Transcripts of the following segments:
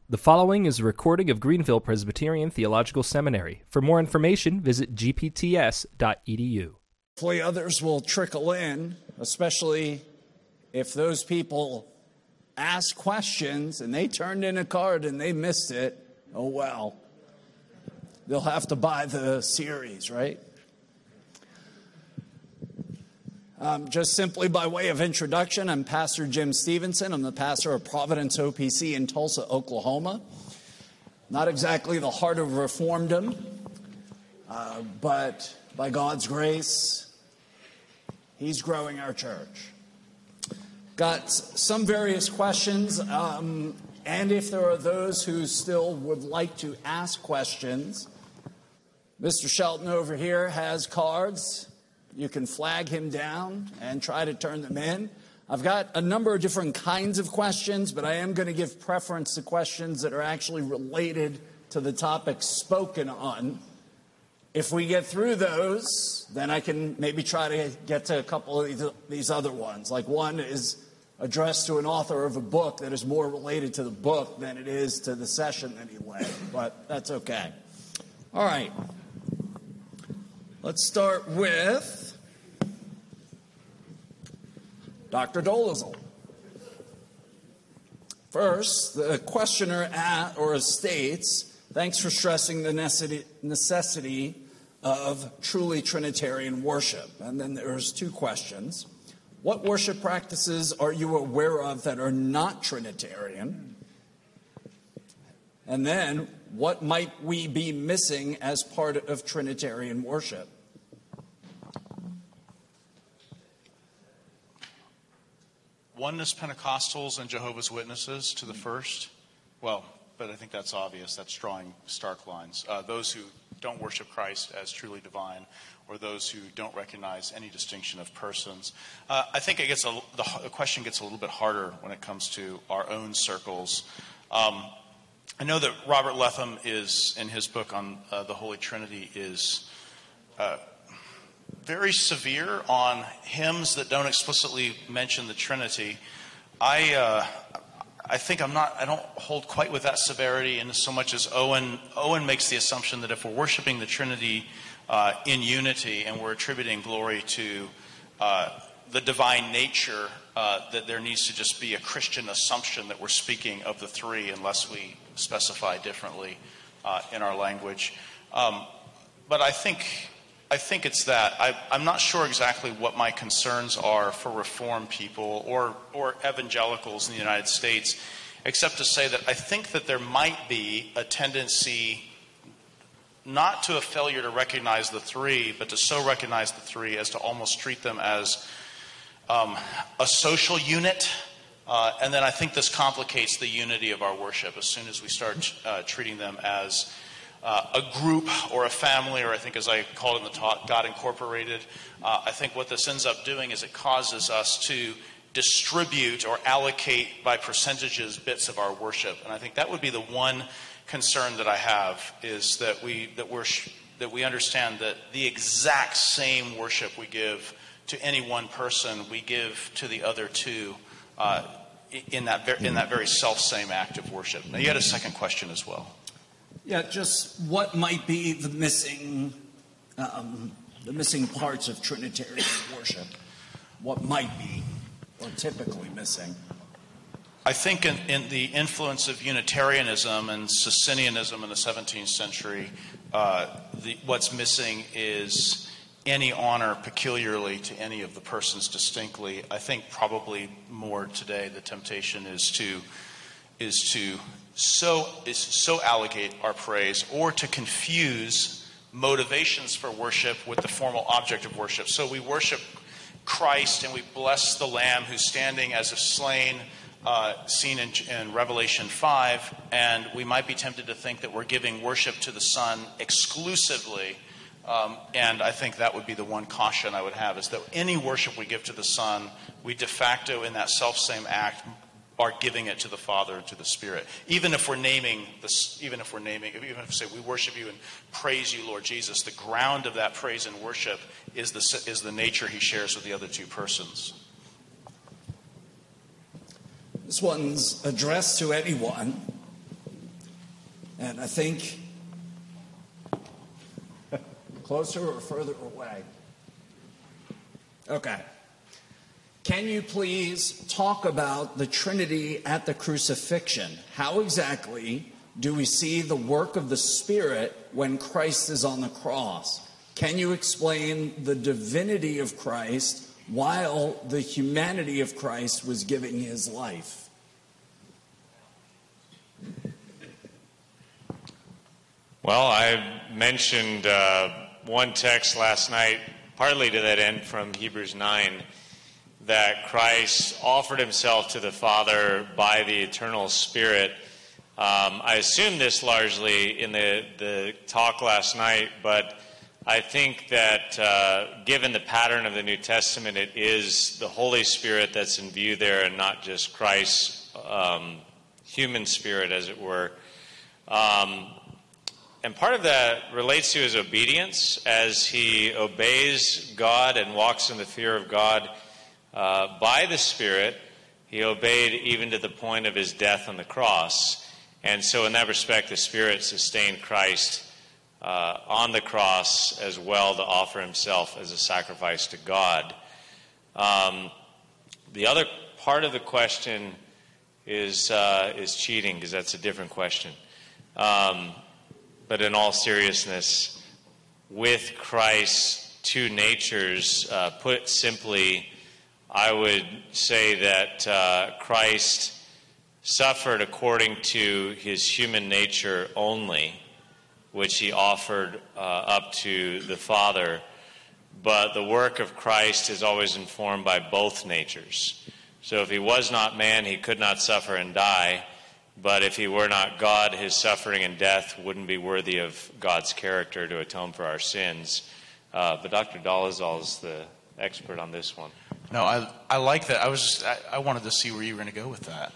The following is a recording of Greenville Presbyterian Theological Seminary. For more information, visit gpts.edu. Hopefully others will trickle in, especially if those people ask questions and they turned in a card and they missed it. Oh, well. They'll have to buy the series, right? Just simply by way of introduction, I'm Pastor Jim Stevenson. I'm the pastor of Providence OPC in Tulsa, Oklahoma. Not exactly the heart of Reformdom, but by God's grace, He's growing our church. Got some various questions, and if there are those who still would like to ask questions, Mr. Shelton over here has cards. You can flag him down and try to turn them in. I've got a number of different kinds of questions, but I am going to give preference to questions that are actually related to the topic spoken on. If we get through those, then I can maybe try to get to a couple of these other ones. Like one is addressed to an author of a book that is more related to the book than it is to the session that he led, but that's okay. All right. Let's start with Dr. Dolezal. First, the questioner states, thanks for stressing the necessity of truly Trinitarian worship. And then there's two questions. What worship practices are you aware of that are not Trinitarian? And then, what might we be missing as part of Trinitarian worship? Oneness Pentecostals and Jehovah's Witnesses to the first. Well, but I think that's obvious. That's drawing stark lines. Those who don't worship Christ as truly divine, or those who don't recognize any distinction of persons. I think the question gets a little bit harder when it comes to our own circles. I know that Robert Letham is, in his book on the Holy Trinity, is very severe on hymns that don't explicitly mention the Trinity. I don't hold quite with that severity in so much as Owen makes the assumption that if we're worshiping the Trinity in unity and we're attributing glory to the divine nature, that there needs to just be a Christian assumption that we're speaking of the three unless we specify differently in our language. But I think it's that. I'm not sure exactly what my concerns are for Reformed people or evangelicals in the United States, except to say that I think that there might be a tendency not to a failure to recognize the three, but to so recognize the three as to almost treat them as a social unit. And then I think this complicates the unity of our worship as soon as we start treating them as a group or a family, or I think as I called it in the talk, God Incorporated. I think what this ends up doing is it causes us to distribute or allocate by percentages bits of our worship. And I think that would be the one concern that I have, is that we understand that the exact same worship we give to any one person, we give to the other two in that very self-same act of worship. Now, you had a second question as well. Yeah, just what might be the missing parts of Trinitarian worship? What might be, or typically missing? I think in the influence of Unitarianism and Socinianism in the 17th century, what's missing is any honor peculiarly to any of the persons distinctly. I think probably more today the temptation is to so allocate our praise, or to confuse motivations for worship with the formal object of worship. So we worship Christ and we bless the Lamb who's standing as if slain, seen in Revelation 5, and we might be tempted to think that we're giving worship to the Son exclusively. And I think that would be the one caution I would have, is that any worship we give to the Son, we de facto in that self-same act are giving it to the Father and to the Spirit. Even if we say we worship you and praise you, Lord Jesus, the ground of that praise and worship is the nature he shares with the other two persons. This one's addressed to anyone. And I think closer or further away? Okay. Can you please talk about the Trinity at the crucifixion? How exactly do we see the work of the Spirit when Christ is on the cross? Can you explain the divinity of Christ while the humanity of Christ was giving his life? Well, I mentioned one text last night, partly to that end from Hebrews 9, that Christ offered himself to the Father by the eternal Spirit. I assumed this largely in the talk last night, but I think that given the pattern of the New Testament, it is the Holy Spirit that's in view there and not just Christ's human spirit, as it were. And part of that relates to his obedience as he obeys God and walks in the fear of God by the Spirit. He obeyed even to the point of his death on the cross. And so in that respect, the Spirit sustained Christ on the cross as well to offer himself as a sacrifice to God. The other part of the question is cheating, because that's a different question. But in all seriousness, with Christ's two natures, put simply, I would say that Christ suffered according to his human nature only, which he offered up to the Father. But the work of Christ is always informed by both natures. So if he was not man, he could not suffer and die. But if he were not God, his suffering and death wouldn't be worthy of God's character to atone for our sins. But Dr. Dolezal is the expert on this one. No, I like that. I wanted to see where you were going to go with that.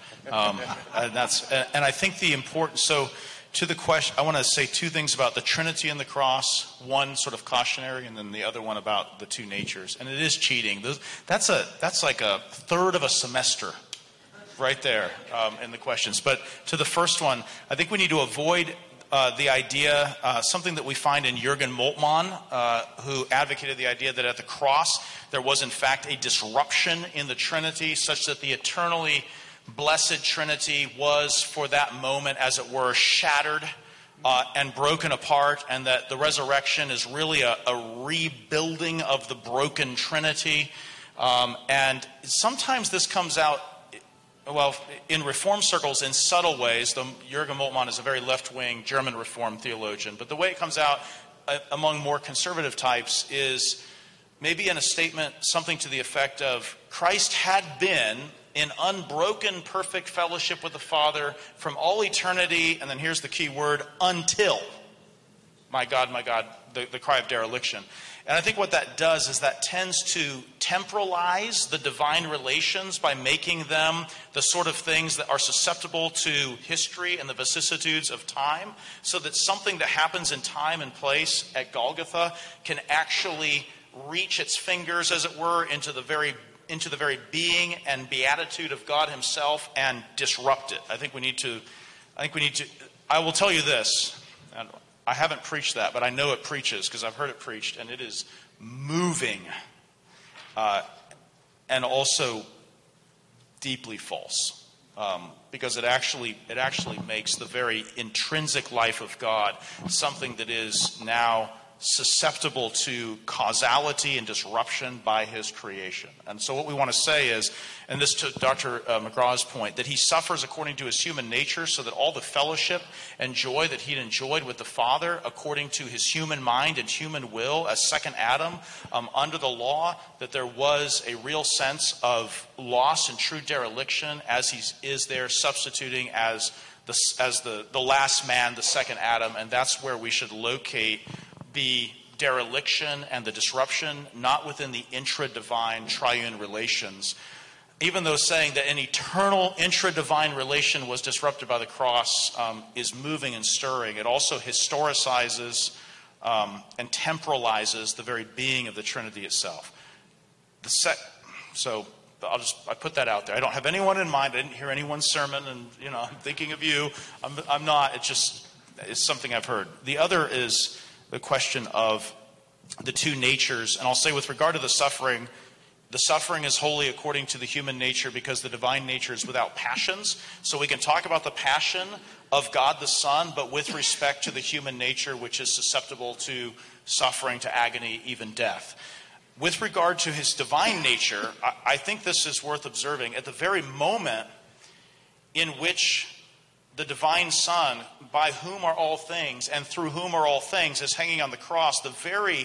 And I think the important. So to the question, I want to say two things about the Trinity and the cross. One sort of cautionary, and then the other one about the two natures. And it is cheating. That's like a third of a semester, right there in the questions. But to the first one, I think we need to avoid the idea, something that we find in Jürgen Moltmann, who advocated the idea that at the cross there was in fact a disruption in the Trinity, such that the eternally blessed Trinity was for that moment, as it were, shattered and broken apart, and that the resurrection is really a rebuilding of the broken Trinity. And sometimes this comes out, well, in Reform circles in subtle ways. Jürgen Moltmann is a very left-wing German Reform theologian. But the way it comes out among more conservative types is maybe in a statement something to the effect of, Christ had been in unbroken perfect fellowship with the Father from all eternity, and then here's the key word, until, my God, the cry of dereliction. And I think what that does is that tends to temporalize the divine relations by making them the sort of things that are susceptible to history and the vicissitudes of time, so that something that happens in time and place at Golgotha can actually reach its fingers, as it were, into the very being and beatitude of God himself and disrupt it. I will tell you this. I haven't preached that, but I know it preaches because I've heard it preached, and it is moving and also deeply false, because it actually makes the very intrinsic life of God something that is now susceptible to causality and disruption by his creation. And so what we want to say is, and this to Dr. McGraw's point, that he suffers according to his human nature, so that all the fellowship and joy that he'd enjoyed with the Father according to his human mind and human will as second Adam under the law, that there was a real sense of loss and true dereliction as he is there substituting as the last man, the second Adam. And that's where we should locate the dereliction and the disruption, not within the intra-divine triune relations. Even though saying that an eternal intra-divine relation was disrupted by the cross is moving and stirring, it also historicizes and temporalizes the very being of the Trinity itself. So I put that out there. I don't have anyone in mind. I didn't hear anyone's sermon, and I'm thinking of you. I'm not. It's just is something I've heard. The other is the question of the two natures. And I'll say with regard to the suffering is wholly according to the human nature because the divine nature is without passions. So we can talk about the passion of God the Son, but with respect to the human nature, which is susceptible to suffering, to agony, even death. With regard to his divine nature, I think this is worth observing. At the very moment in which the divine Son, by whom are all things and through whom are all things, is hanging on the cross, the very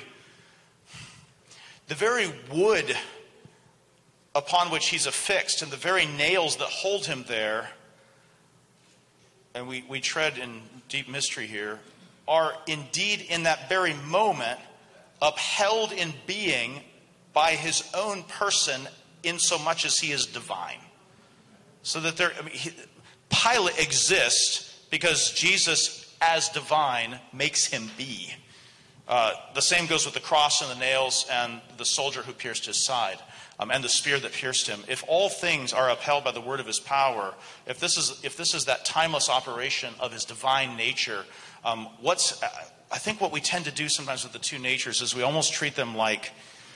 wood upon which he's affixed and the very nails that hold him there, and we tread in deep mystery here, are indeed in that very moment upheld in being by his own person in so much as he is divine. So that Pilate exists because Jesus as divine makes him be. The same goes with the cross and the nails and the soldier who pierced his side. And the spear that pierced him. If all things are upheld by the word of his power, if this is that timeless operation of his divine nature, I think what we tend to do sometimes with the two natures is we almost treat them like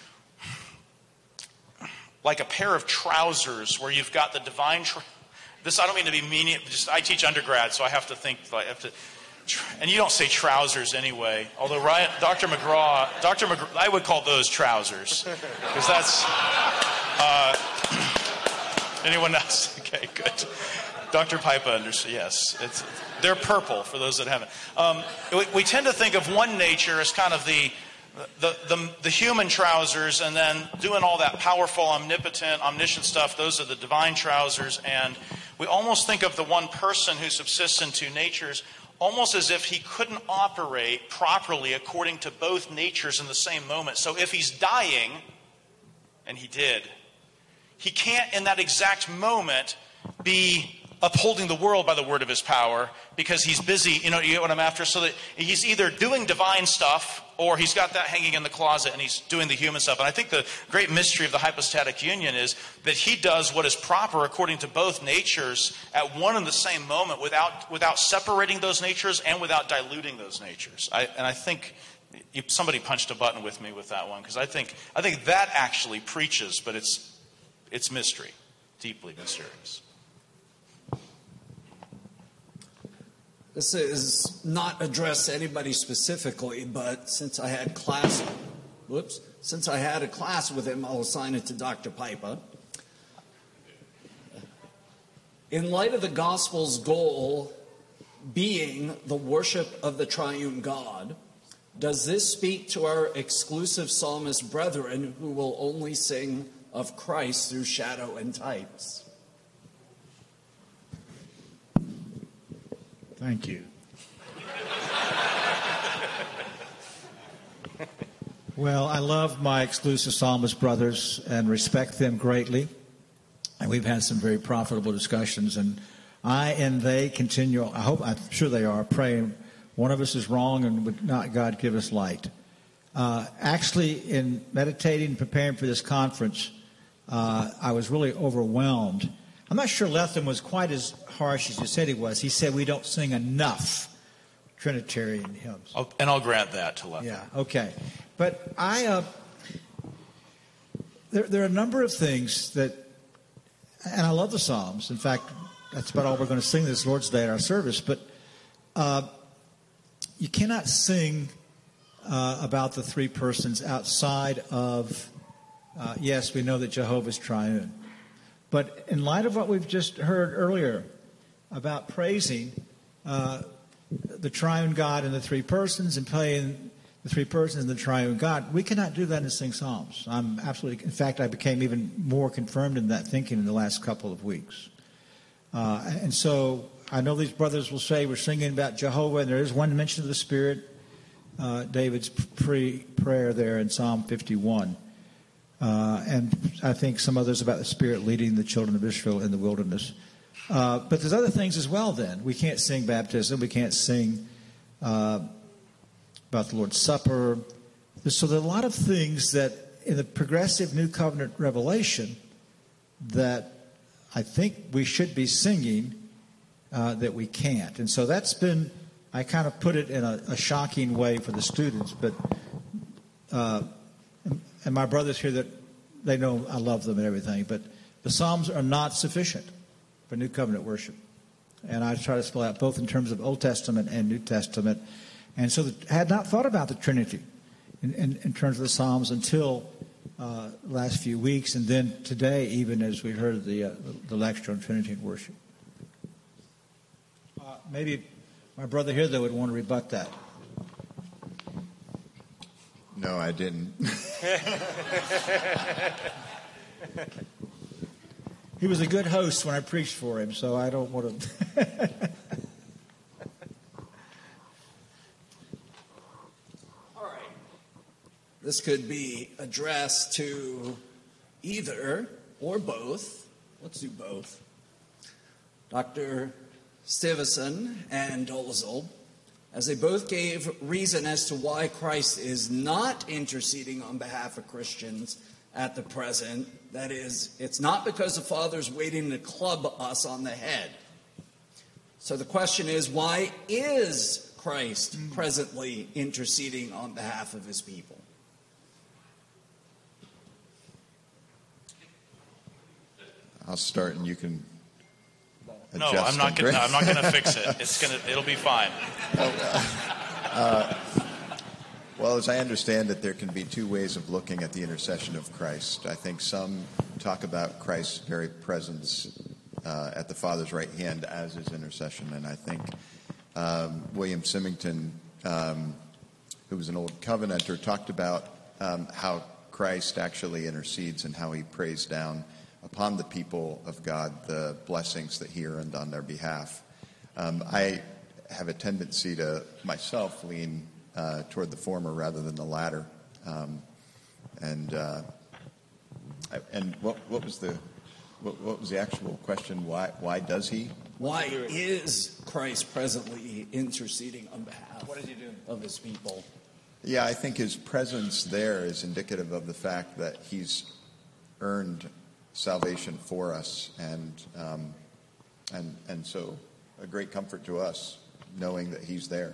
a pair of trousers where you've got the divine. I don't mean to be mean. I teach undergrad, so I have to think. And you don't say trousers anyway. Although Dr. McGraw, I would call those trousers because that's. Anyone else? Okay, good. Dr. Pipa understands. Yes, they're purple for those that haven't. We tend to think of one nature as kind of the human trousers, and then doing all that powerful, omnipotent, omniscient stuff. Those are the divine trousers, and we almost think of the one person who subsists in two natures almost as if he couldn't operate properly according to both natures in the same moment. So if he's dying, and he did, he can't in that exact moment be upholding the world by the word of his power because he's busy, you get what I'm after? So that he's either doing divine stuff or he's got that hanging in the closet and he's doing the human stuff. And I think the great mystery of the hypostatic union is that he does what is proper according to both natures at one and the same moment without separating those natures and without diluting those natures. I think somebody punched a button with me with that one because I think that actually preaches, but it's mystery, deeply mysterious. This is not addressed to anybody specifically, but since I had a class with him, I'll assign it to Dr. Pipa. In light of the gospel's goal being the worship of the triune God, does this speak to our exclusive psalmist brethren who will only sing of Christ through shadow and types? Thank you. Well, I love my exclusive psalmist brothers and respect them greatly. And we've had some very profitable discussions. And I and they continue, I'm sure they are, praying one of us is wrong and would not God give us light. Actually, in meditating and preparing for this conference, I was really overwhelmed. I'm not sure Lethem was quite as harsh as you said he was. He said we don't sing enough Trinitarian hymns. And I'll grant that to Lethem. Yeah, okay. But there are a number of things that, and I love the Psalms. In fact, that's about all we're going to sing this Lord's Day at our service. But you cannot sing about the three persons outside of, yes, we know that Jehovah's triune. But in light of what we've just heard earlier about praising the triune God and the three persons and playing the three persons and the triune God, we cannot do that and sing psalms. In fact, I became even more confirmed in that thinking in the last couple of weeks. And so I know these brothers will say we're singing about Jehovah, and there is one mention of the Spirit, David's prayer there in Psalm 51. And I think some others about the Spirit leading the children of Israel in the wilderness. But there's other things as well then. We can't sing baptism. We can't sing about the Lord's Supper. So there are a lot of things that in the progressive New Covenant revelation that I think we should be singing that we can't. And so that's been I kind of put it in a shocking way for the students, but and my brothers here that they know I love them and everything, but the Psalms are not sufficient for New Covenant worship. And I try to spell out both in terms of Old Testament and New Testament. And so I had not thought about the Trinity in terms of the Psalms until the last few weeks, and then today, even as we heard the lecture on Trinity and worship. Maybe my brother here, though, would want to rebut that. No, I didn't. He was a good host when I preached for him, so I don't want to... All right. This could be addressed to either or both. Let's do both. Dr. Stiveson and Dolezal, as they both gave reason as to why Christ is not interceding on behalf of Christians at the present. That is, it's not because the Father's waiting to club us on the head. So the question is, why is Christ presently interceding on behalf of his people? I'll start, and you can adjust. No, I'm not going to fix it. It'll be fine. Well, as I understand it, there can be two ways of looking at the intercession of Christ. I think some talk about Christ's very presence at the Father's right hand as his intercession. And I think William Symington, who was an old covenanter, talked about how Christ actually intercedes and how he prays down upon the people of God the blessings that he earned on their behalf. I have a tendency to myself lean toward the former rather than the latter. And what was the actual question? Why does he? Why is Christ presently interceding on behalf of his people? Yeah, I think his presence there is indicative of the fact that he's earned salvation for us, and so a great comfort to us knowing that he's there.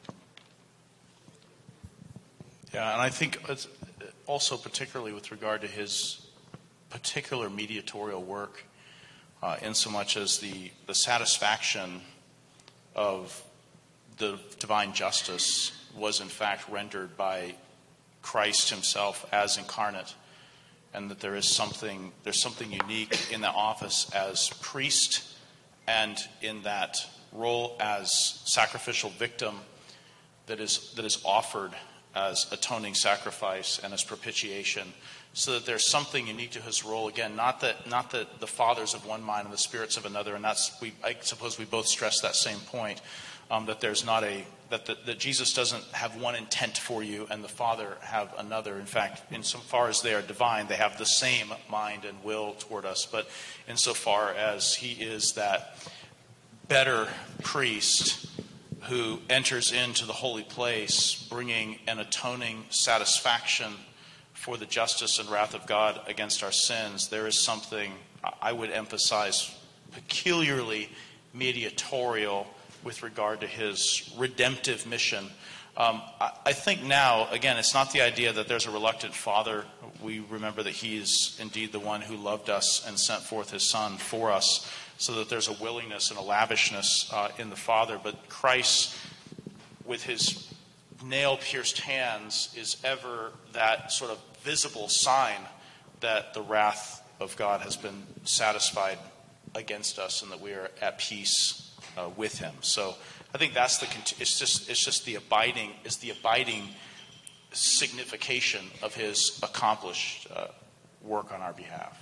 Yeah, and I think it's also particularly with regard to his particular mediatorial work, in so much as the satisfaction of the divine justice was in fact rendered by Christ himself as incarnate, and that there's something unique in that office as priest and in that role as sacrificial victim that is offered as atoning sacrifice and as propitiation, so that there's something unique to his role. Again, not that the Father's of one mind and the Spirit's of another, and I suppose we both stress that same point, that there's not that Jesus doesn't have one intent for you and the Father have another. In fact, insofar as they are divine, they have the same mind and will toward us. But insofar as he is that better priest who enters into the holy place, bringing an atoning satisfaction for the justice and wrath of God against our sins, there is something I would emphasize peculiarly mediatorial with regard to his redemptive mission. I think now, again, it's not the idea that there's a reluctant Father. We remember that he is indeed the one who loved us and sent forth his Son for us, so that there's a willingness and a lavishness in the Father. But Christ, with his nail-pierced hands, is ever that sort of visible sign that the wrath of God has been satisfied against us and that we are at peace with him. So I think that's it's just the abiding signification of his accomplished work on our behalf.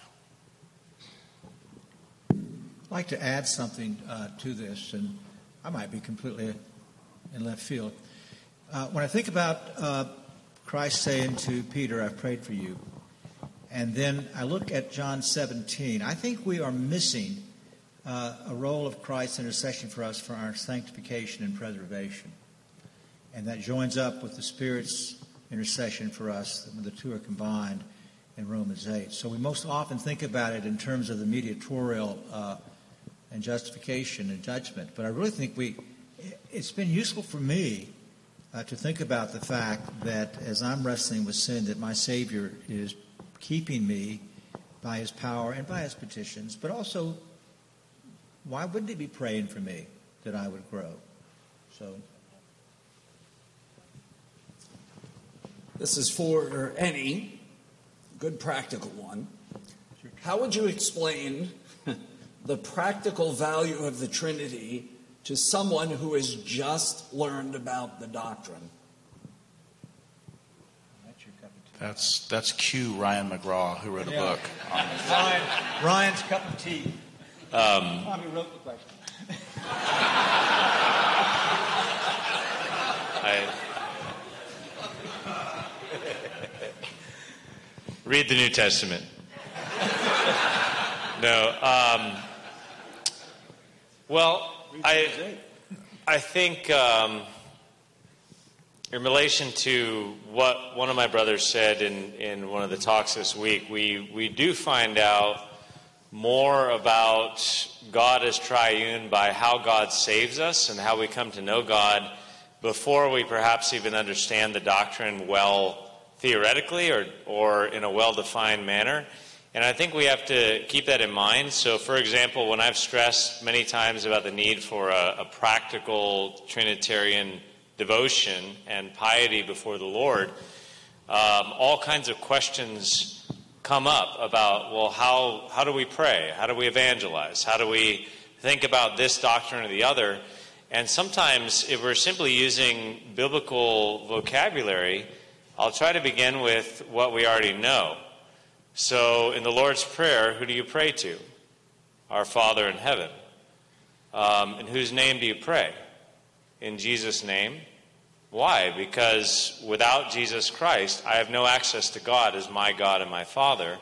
I'd like to add something to this, and I might be completely in left field. When I think about Christ saying to Peter, "I've prayed for you," and then I look at John 17, I think we are missing a role of Christ's intercession for us for our sanctification and preservation. And that joins up with the Spirit's intercession for us when the two are combined in Romans 8. So we most often think about it in terms of the mediatorial and justification and judgment. But I really think it's been useful for me to think about the fact that as I'm wrestling with sin, that my Savior is keeping me by his power and by his petitions, but also, why wouldn't he be praying for me that I would grow? So, this is for any good practical one. How would you explain the practical value of the Trinity to someone who has just learned about the doctrine? That's Q. Ryan McGraw, who wrote a book on this. Ryan's cup of tea. Tommy wrote the question. Read the New Testament. No. Well, I think in relation to what one of my brothers said in one of the talks this week, we do find out more about God as triune by how God saves us and how we come to know God before we perhaps even understand the doctrine well theoretically or in a well-defined manner. And I think we have to keep that in mind. So, for example, when I've stressed many times about the need for a practical Trinitarian devotion and piety before the Lord, all kinds of questions come up about, well, how do we pray? How do we evangelize? How do we think about this doctrine or the other? And sometimes, if we're simply using biblical vocabulary, I'll try to begin with what we already know. So, in the Lord's Prayer, who do you pray to? Our Father in heaven. In whose name do you pray? In Jesus' name. Why? Because without Jesus Christ, I have no access to God as my God and my Father.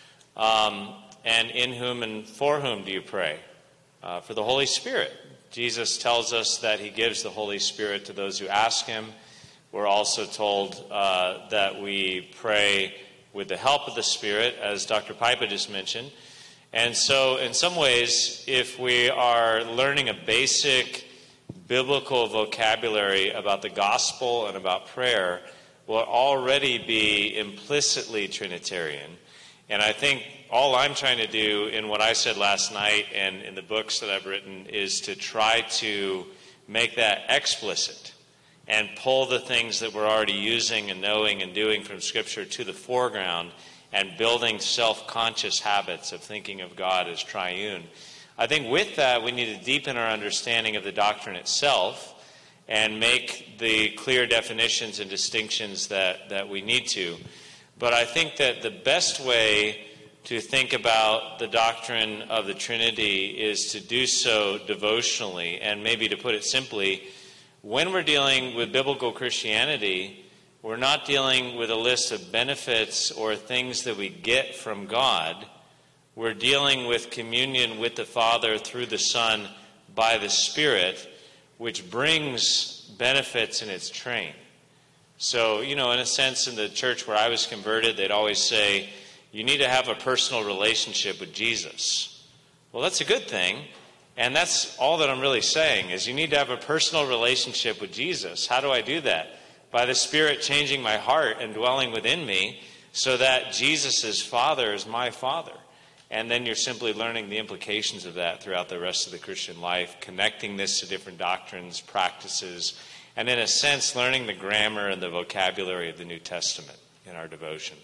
And in whom and for whom do you pray? For the Holy Spirit. Jesus tells us that he gives the Holy Spirit to those who ask him. We're also told that we pray with the help of the Spirit, as Dr. Pipa just mentioned. And so, in some ways, if we are learning a basic biblical vocabulary about the gospel and about prayer, we'll already be implicitly Trinitarian. And I think all I'm trying to do in what I said last night and in the books that I've written is to try to make that explicit and pull the things that we're already using and knowing and doing from Scripture to the foreground and building self-conscious habits of thinking of God as triune. I think with that, we need to deepen our understanding of the doctrine itself and make the clear definitions and distinctions that we need to. But I think that the best way to think about the doctrine of the Trinity is to do so devotionally, and maybe to put it simply, when we're dealing with biblical Christianity, we're not dealing with a list of benefits or things that we get from God. We're dealing with communion with the Father through the Son by the Spirit, which brings benefits in its train. So, in a sense, in the church where I was converted, they'd always say, you need to have a personal relationship with Jesus. Well, that's a good thing. And that's all that I'm really saying, is you need to have a personal relationship with Jesus. How do I do that? By the Spirit changing my heart and dwelling within me so that Jesus' Father is my Father. And then you're simply learning the implications of that throughout the rest of the Christian life, connecting this to different doctrines, practices, and in a sense, learning the grammar and the vocabulary of the New Testament in our devotion.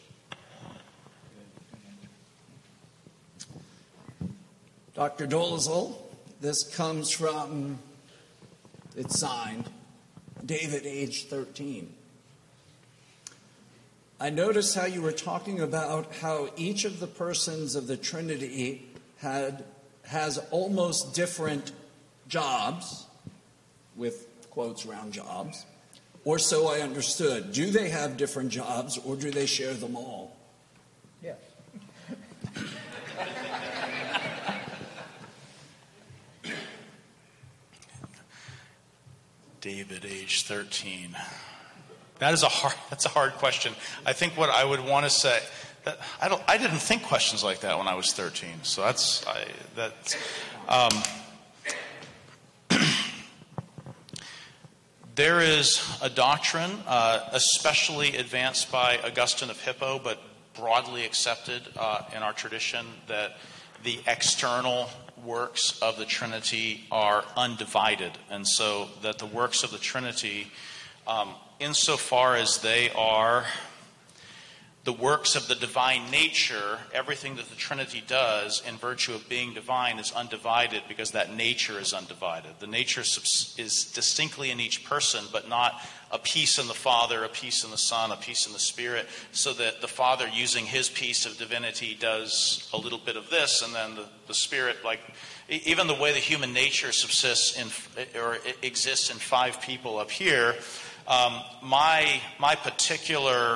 Dr. Dolezal, this comes from, it's signed, David, age 13. I noticed how you were talking about how each of the persons of the Trinity has almost different jobs, with quotes around jobs, or so I understood. Do they have different jobs, or do they share them all? Yes. David, age 13. That's a hard question. I think what I would want to say, that I didn't think questions like that when I was 13. So There is a doctrine, especially advanced by Augustine of Hippo, but broadly accepted in our tradition, that the external works of the Trinity are undivided, and so that the works of the Trinity, insofar as they are the works of the divine nature, everything that the Trinity does in virtue of being divine is undivided because that nature is undivided. The nature is distinctly in each person, but not a piece in the Father, a piece in the Son, a piece in the Spirit, so that the Father, using his piece of divinity, does a little bit of this, and then the Spirit, like even the way the human nature subsists or exists in 5 people up here, my particular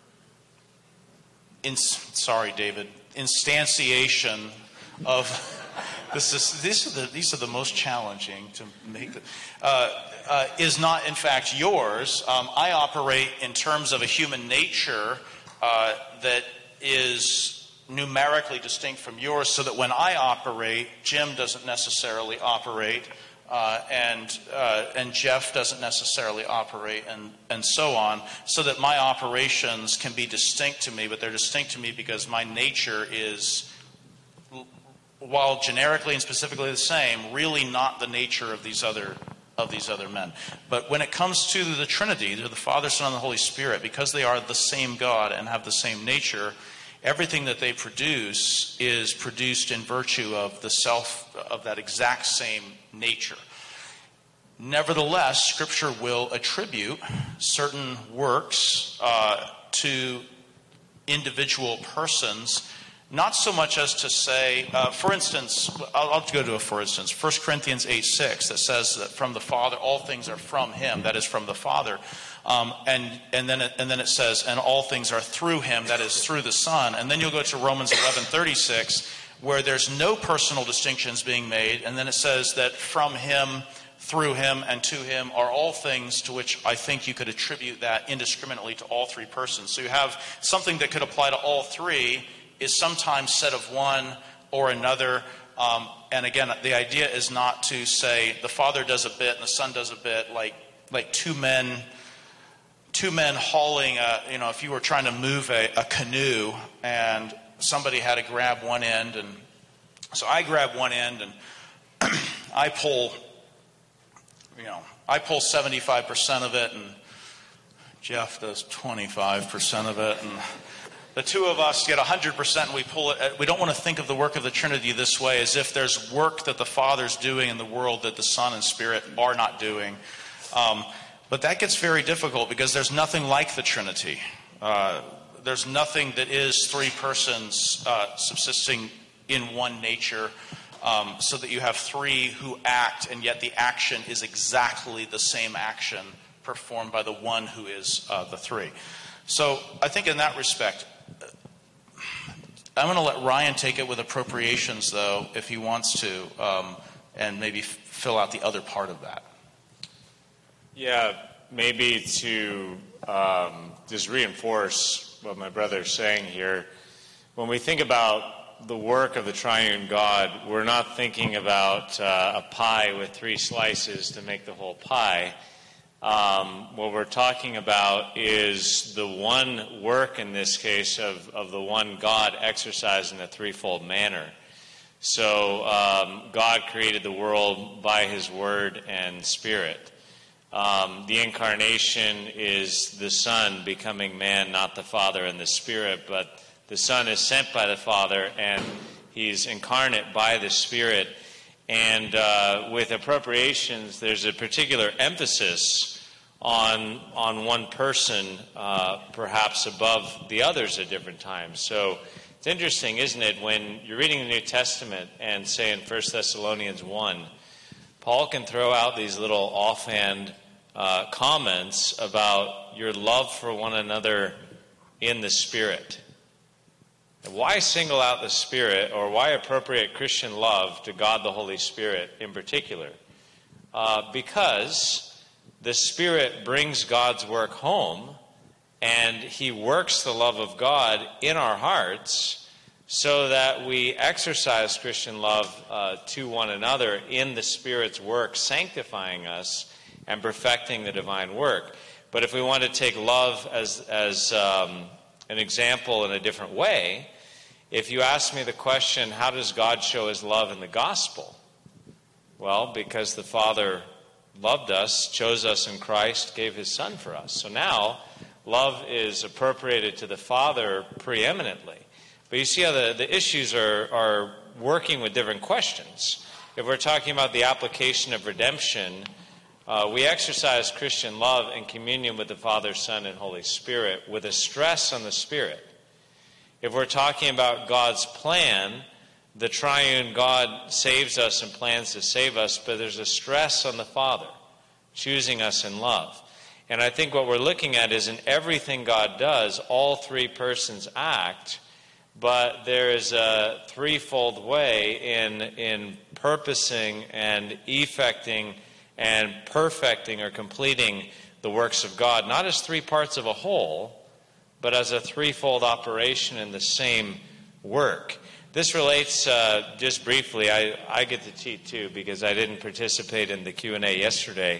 instantiation of these are the most challenging to make. Is not in fact yours. I operate in terms of a human nature that is numerically distinct from yours, so that when I operate, Jim doesn't necessarily operate, and Jeff doesn't necessarily operate, and so on, so that my operations can be distinct to me, but they're distinct to me because my nature is, while generically and specifically the same, really not the nature of these other men. But when it comes to the Trinity, to the Father, Son, and the Holy Spirit, because they are the same God and have the same nature, everything that they produce is produced in virtue of the self of that exact same nature. Nevertheless, Scripture will attribute certain works to individual persons, not so much as to say, for instance, I'll go to a for instance, 1 Corinthians 8:6, that says that from the Father, all things are from Him, that is from the Father. And then it says, and all things are through Him, that is through the Son. And then you'll go to Romans 11:36, where there's no personal distinctions being made. And then it says that from Him, through Him, and to Him are all things, to which I think you could attribute that indiscriminately to all 3 persons. So you have something that could apply to all 3, is sometimes said of one or another. And again, the idea is not to say the Father does a bit and the Son does a bit, like two men hauling if you were trying to move a canoe and somebody had to grab one end, and so I grab one end and I pull 75% of it, and Jeff does 25% of it, and the 2 of us get 100% and we pull it. We don't want to think of the work of the Trinity this way, as if there's work that the Father's doing in the world that the Son and Spirit are not doing. But that gets very difficult because there's nothing like the Trinity. There's nothing that is 3 persons subsisting in one nature, so that you have 3 who act, and yet the action is exactly the same action performed by the one who is the 3. So I think in that respect, I'm going to let Ryan take it with appropriations, though, if he wants to, and maybe fill out the other part of that. Yeah, maybe to just reinforce what my brother's saying here. When we think about the work of the triune God, we're not thinking about a pie with 3 slices to make the whole pie. What we're talking about is the one work, in this case, of the one God exercised in a threefold manner. So God created the world by His Word and Spirit. The incarnation is the Son becoming man, not the Father and the Spirit, but the Son is sent by the Father, and He's incarnate by the Spirit. And with appropriations, there's a particular emphasis on one person, perhaps above the others at different times. So it's interesting, isn't it, when you're reading the New Testament and say in 1 Thessalonians 1, Paul can throw out these little offhand comments about your love for one another in the Spirit. Why single out the Spirit, or why appropriate Christian love to God the Holy Spirit in particular? Because the Spirit brings God's work home, and He works the love of God in our hearts so that we exercise Christian love to one another in the Spirit's work, sanctifying us and perfecting the divine work. But if we want to take love as an example in a different way, if you ask me the question, how does God show his love in the gospel? Well, because the Father loved us, chose us in Christ, gave his Son for us. So now, love is appropriated to the Father preeminently. But you see how the issues are working with different questions. If we're talking about the application of redemption, we exercise Christian love in communion with the Father, Son, and Holy Spirit with a stress on the Spirit. If we're talking about God's plan, the triune God saves us and plans to save us, but there's a stress on the Father, choosing us in love. And I think what we're looking at is in everything God does, all three persons act, but there is a threefold way in purposing and effecting and perfecting or completing the works of God, not as three parts of a whole, but as a threefold operation in the same work. This relates, just briefly, I get to cheat too because I didn't participate in the Q&A yesterday.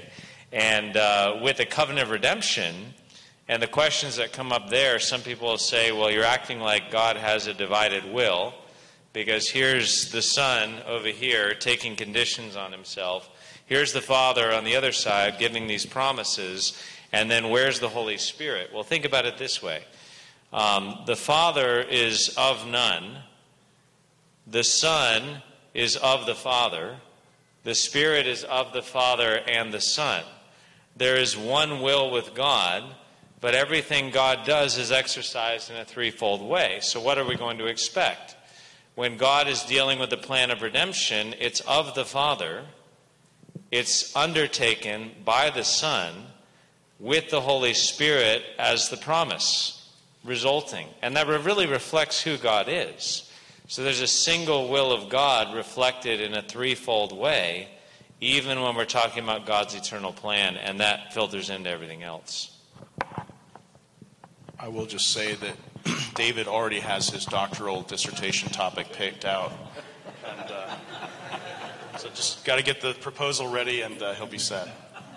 And with the covenant of redemption and the questions that come up there, some people will say, well, you're acting like God has a divided will because here's the Son over here taking conditions on himself. Here's the Father on the other side giving these promises. And then where's the Holy Spirit? Well, think about it this way. The Father is of none. The Son is of the Father. The Spirit is of the Father and the Son. There is one will with God, but everything God does is exercised in a threefold way. So what are we going to expect? When God is dealing with the plan of redemption, it's of the Father. It's undertaken by the Son with the Holy Spirit as the promise resulting. And that really reflects who God is. So there's a single will of God reflected in a threefold way, even when we're talking about God's eternal plan, and that filters into everything else. I will just say that David already has his doctoral dissertation topic picked out. And so just got to get the proposal ready, and he'll be set.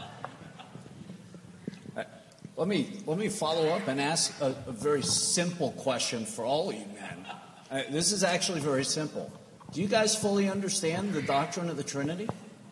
Let me follow up and ask a very simple question for all of you men. This is actually very simple. Do you guys fully understand the doctrine of the Trinity?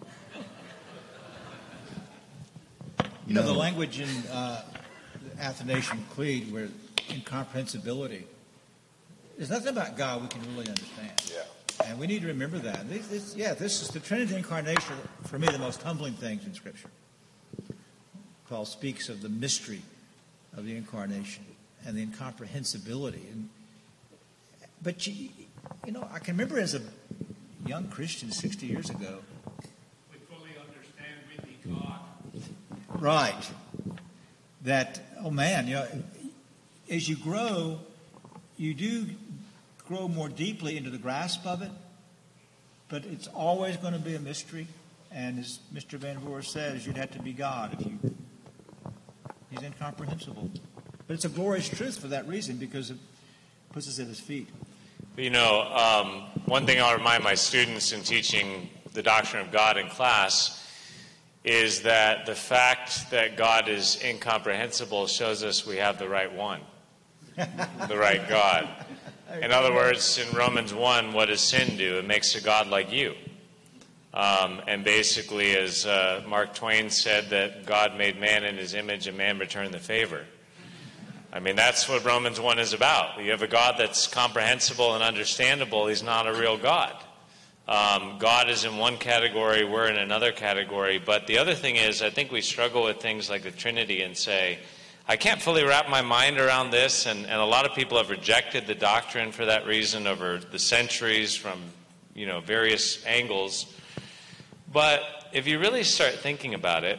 You know, the language in the Athanasian Creed, where incomprehensibility, there's nothing about God we can really understand. Yeah. And we need to remember that. This is the Trinity incarnation, for me, the most humbling things in Scripture. Paul speaks of the mystery of the incarnation and the incomprehensibility. But, you know, I can remember as a young Christian 60 years ago. We fully understand really God. Right. That, oh man, you know, as you grow, you do grow more deeply into the grasp of it, but it's always going to be a mystery. And as Mr. Van Voer says, you'd have to be God if you... He's incomprehensible. But it's a glorious truth for that reason, because it puts us at his feet. You know, one thing I'll remind my students in teaching the doctrine of God in class is that the fact that God is incomprehensible shows us we have the right one, the right God. In other words, in Romans 1, what does sin do? It makes a God like you. And basically, as Mark Twain said, that God made man in his image and man returned the favor. I mean, that's what Romans 1 is about. You have a God that's comprehensible and understandable. He's not a real God. God is in one category, we're in another category. But the other thing is, I think we struggle with things like the Trinity and say, I can't fully wrap my mind around this. And a lot of people have rejected the doctrine for that reason over the centuries from, you know, various angles. But if you really start thinking about it,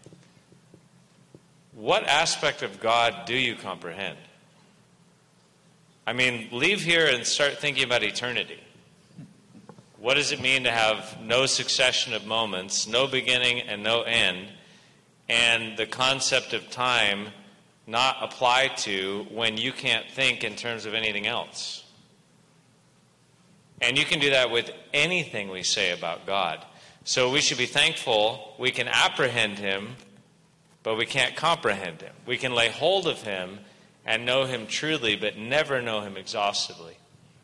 what aspect of God do you comprehend? I mean, leave here and start thinking about eternity. What does it mean to have no succession of moments, no beginning and no end, and the concept of time not apply to when you can't think in terms of anything else? And you can do that with anything we say about God. So we should be thankful we can apprehend him, but we can't comprehend him. We can lay hold of him and know him truly, but never know him exhaustively.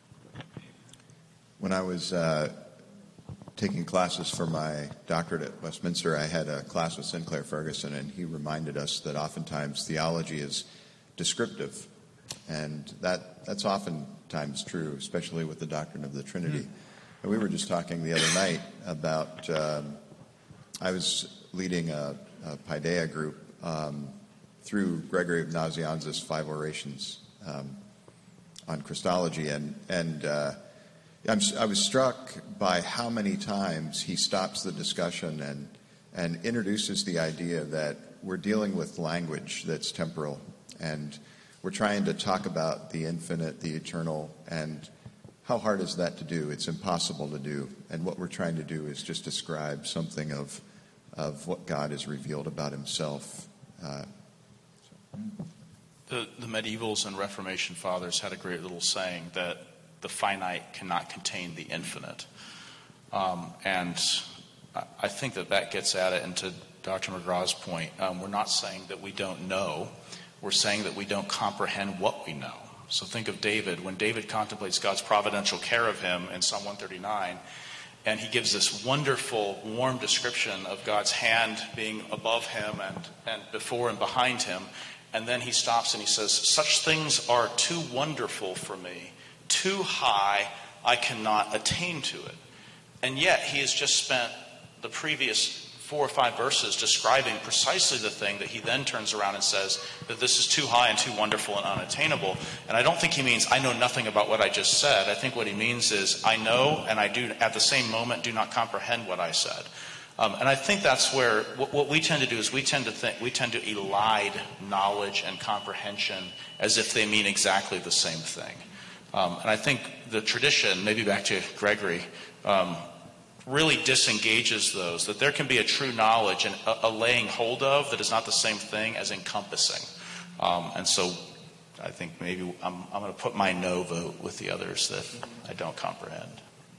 When I was taking classes for my doctorate at Westminster, I had a class with Sinclair Ferguson, and he reminded us that oftentimes theology is descriptive, and that's oftentimes true, especially with the doctrine of the Trinity. And we were just talking the other night about, I was leading a Paideia group through Gregory of Nazianzus' 5 orations on Christology, and I was struck by how many times he stops the discussion and introduces the idea that we're dealing with language that's temporal, and we're trying to talk about the infinite, the eternal, and how hard is that to do? It's impossible to do. And what we're trying to do is just describe something of what God has revealed about himself. The medievals and Reformation fathers had a great little saying that the finite cannot contain the infinite. And I think that gets at it. And to Dr. McGraw's point, we're not saying that we don't know. We're saying that we don't comprehend what we know. So think of David. When David contemplates God's providential care of him in Psalm 139, and he gives this wonderful, warm description of God's hand being above him and before and behind him, and then he stops and he says, "Such things are too wonderful for me, too high, I cannot attain to it." And yet he has just spent the previous 4 or 5 verses describing precisely the thing that he then turns around and says that this is too high and too wonderful and unattainable. And I don't think he means I know nothing about what I just said. I think what he means is I know, and I do at the same moment do not comprehend what I said. And I think that's where what we tend to do is we tend to elide knowledge and comprehension as if they mean exactly the same thing. And I think the tradition, maybe back to Gregory, really disengages those, that there can be a true knowledge and a laying hold of that is not the same thing as encompassing. And so I think maybe I'm going to put my no vote with the others that I don't comprehend.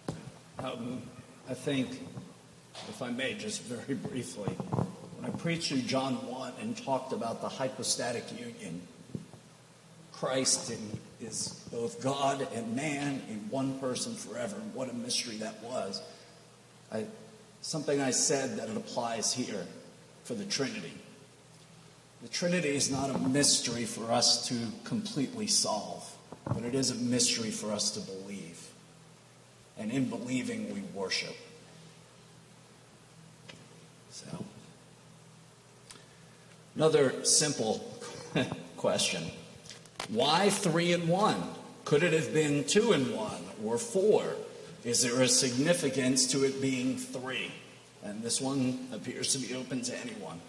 I think, if I may, just very briefly, when I preached through John 1 and talked about the hypostatic union, Christ is both God and man in one person forever, and what a mystery that was. Something I said that it applies here for the Trinity. The Trinity is not a mystery for us to completely solve, but it is a mystery for us to believe. And in believing, we worship. So, another simple question. Why 3 and 1? Could it have been 2 and 1 or 4? Is there a significance to it being 3? And this one appears to be open to anyone.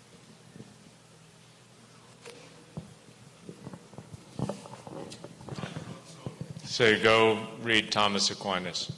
So go read Thomas Aquinas.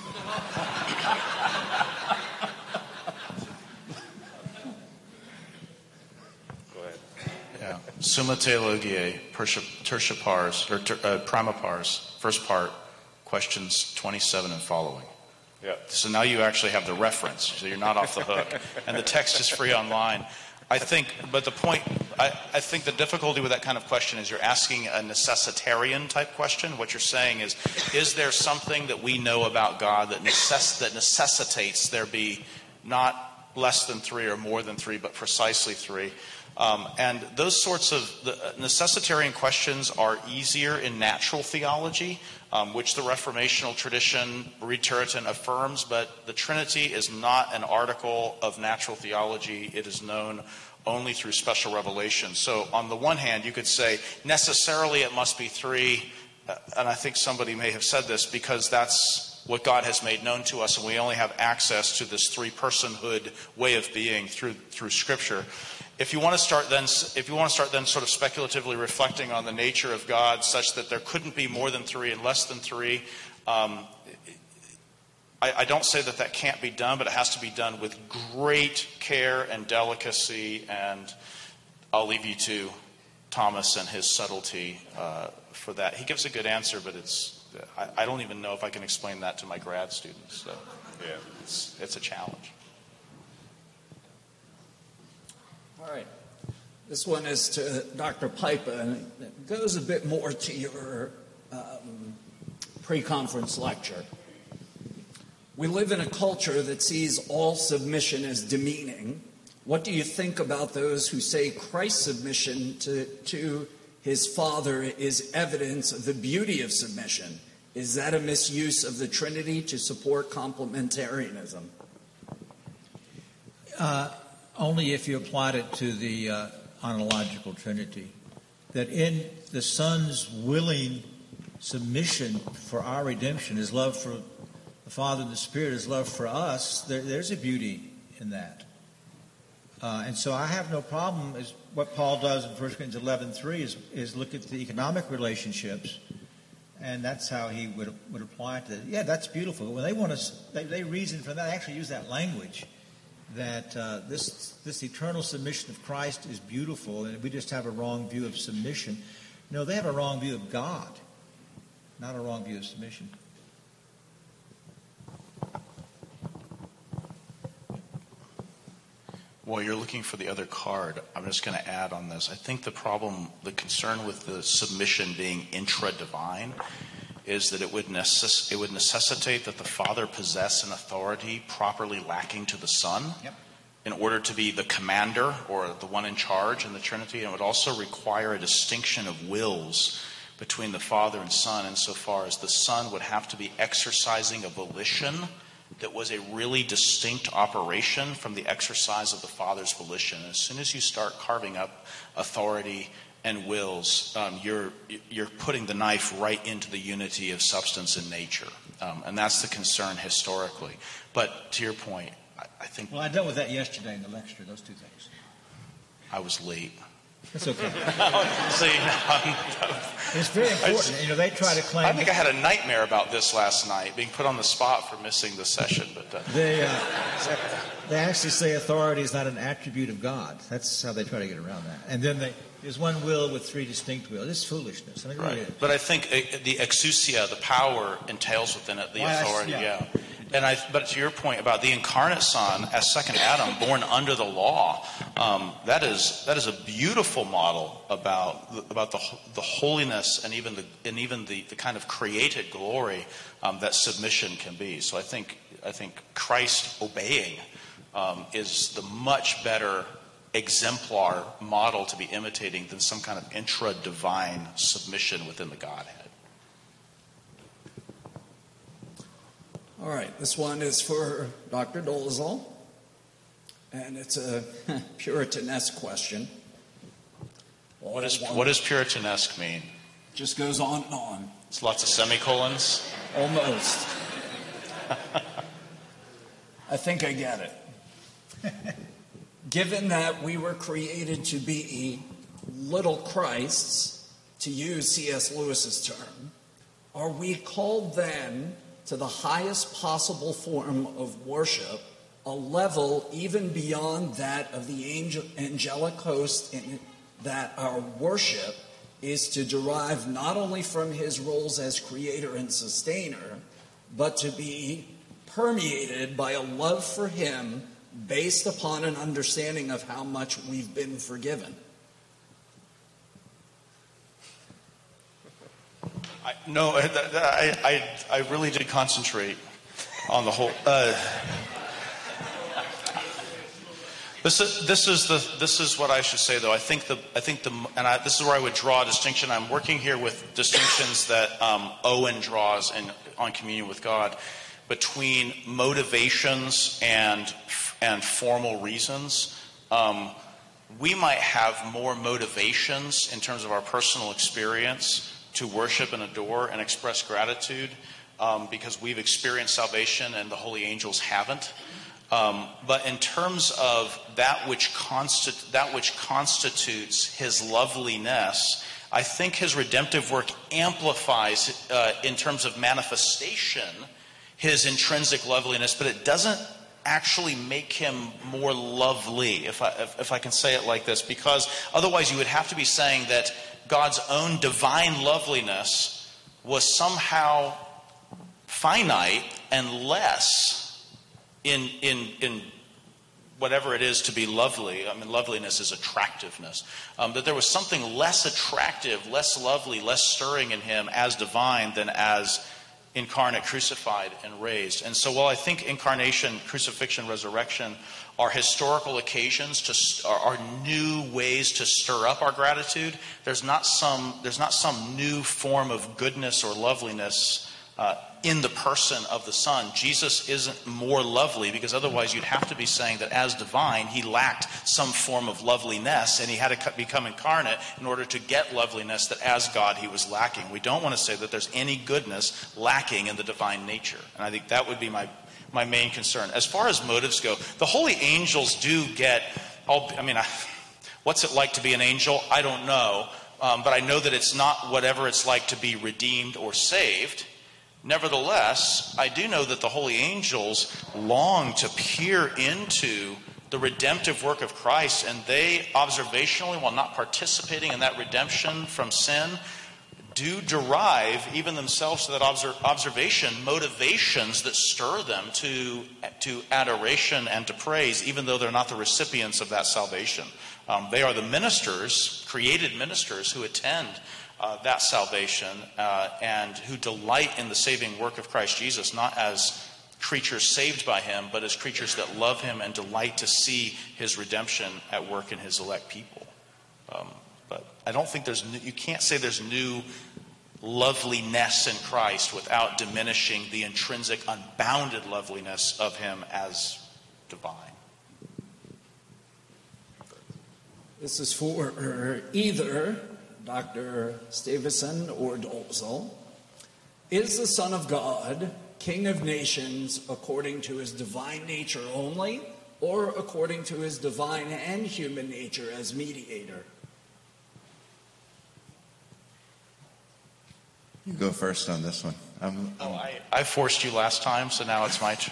Go ahead. Yeah. Summa Theologiae, tertia pars, or prima pars, first part, questions 27 and following. Yeah. So now you actually have the reference, so you're not off the hook. And the text is free online. I think the difficulty with that kind of question is you're asking a necessitarian type question. What you're saying is there something that we know about God that necessitates there be not less than 3 or more than 3, but precisely 3? And those sorts of necessitarian questions are easier in natural theology, which the Reformational tradition, Reed Turretin, affirms, but the Trinity is not an article of natural theology. It is known only through special revelation. So on the one hand, you could say necessarily it must be 3, and I think somebody may have said this, because that's what God has made known to us, and we only have access to this 3-personhood way of being through Scripture. If you want to start then sort of speculatively reflecting on the nature of God such that there couldn't be more than 3 and less than 3, I don't say that can't be done, but it has to be done with great care and delicacy, and I'll leave you to Thomas and his subtlety for that. He gives a good answer, but I don't even know if I can explain that to my grad students. So. Yeah. It's a challenge. All right. This one is to Dr. Pipa, and it goes a bit more to your pre-conference lecture. We live in a culture that sees all submission as demeaning. What do you think about those who say Christ's submission to his Father is evidence of the beauty of submission? Is that a misuse of the Trinity to support complementarianism? Only if you applied it to the ontological Trinity. That in the Son's willing submission for our redemption, his love for the Father and the Spirit, his love for us, there's a beauty in that. And so I have no problem, is what Paul does in 1 Corinthians 11:3 is look at the economic relationships, and that's how he would apply it to that. Yeah, that's beautiful. When they want to, they reason from that, they actually use that language, that this eternal submission of Christ is beautiful, and we just have a wrong view of submission. No, they have a wrong view of God, not a wrong view of submission. While you're looking for the other card, I'm just going to add on this. I think the concern with the submission being intra-divine is that it would necessitate that the Father possess an authority properly lacking to the Son in order to be the commander or the one in charge in the Trinity. And it would also require a distinction of wills between the Father and Son insofar as the Son would have to be exercising a volition that was a really distinct operation from the exercise of the Father's volition. As soon as you start carving up authority and wills, you're putting the knife right into the unity of substance and nature. And that's the concern historically. But to your point, I think... Well, I dealt with that yesterday in the lecture, those two things. I was late. It's okay. See, it's very important. They try to claim... I think I had a nightmare about this last night, being put on the spot for missing the session. But They actually say authority is not an attribute of God. That's how they try to get around that. And then there's one will with three distinct wills. It's foolishness. I mean, it really is. But I think the exousia, the power, entails within it the authority. But to your point about the incarnate Son as second Adam, born under the law, that is a beautiful model about the holiness and even the kind of created glory that submission can be. So I think Christ obeying is the much better exemplar model to be imitating than some kind of intra-divine submission within the Godhead. All right, this one is for Dr. Dolezal, and it's a Puritanesque question. What does Puritanesque mean? Just goes on and on. It's lots of semicolons? Almost. I think I get it. Given that we were created to be little Christs, to use C.S. Lewis's term, are we called then to the highest possible form of worship, a level even beyond that of the angelic host, in that our worship is to derive not only from his roles as creator and sustainer, but to be permeated by a love for him based upon an understanding of how much we've been forgiven? I really did concentrate on the whole. This is what I should say, though. This is where I would draw a distinction. I'm working here with distinctions that Owen draws on communion with God between motivations and formal reasons. We might have more motivations in terms of our personal experience to worship and adore and express gratitude because we've experienced salvation and the holy angels haven't. But in terms of that which constitutes his loveliness, I think his redemptive work amplifies in terms of manifestation his intrinsic loveliness, but it doesn't actually make him more lovely, if I can say it like this, because otherwise you would have to be saying that God's own divine loveliness was somehow finite and less in whatever it is to be lovely. I mean, loveliness is attractiveness. That there was something less attractive, less lovely, less stirring in him as divine than as incarnate, crucified, and raised. And so while I think incarnation, crucifixion, resurrection are historical occasions, are new ways to stir up our gratitude, there's not some new form of goodness or loveliness in the person of the Son. Jesus isn't more lovely, because otherwise you'd have to be saying that as divine he lacked some form of loveliness, and he had to become incarnate in order to get loveliness that as God he was lacking. We don't want to say that there's any goodness lacking in the divine nature, and I think that would be my main concern. As far as motives go, the holy angels do get what's it like to be an angel? I don't know, but I know that it's not whatever it's like to be redeemed or saved. Nevertheless, I do know that the holy angels long to peer into the redemptive work of Christ, and they observationally, while not participating in that redemption from sin, do derive, even themselves to that observation, motivations that stir them to adoration and to praise, even though they're not the recipients of that salvation. They are the ministers, created ministers, who attend that salvation and who delight in the saving work of Christ Jesus, not as creatures saved by him, but as creatures that love him and delight to see his redemption at work in his elect people. But I don't think you can't say there's new loveliness in Christ without diminishing the intrinsic, unbounded loveliness of him as divine. This is for either Dr. Stavison or Dolezal. Is the Son of God King of nations according to his divine nature only, or according to his divine and human nature as mediator? You go first on this one. I forced you last time, so now it's my turn.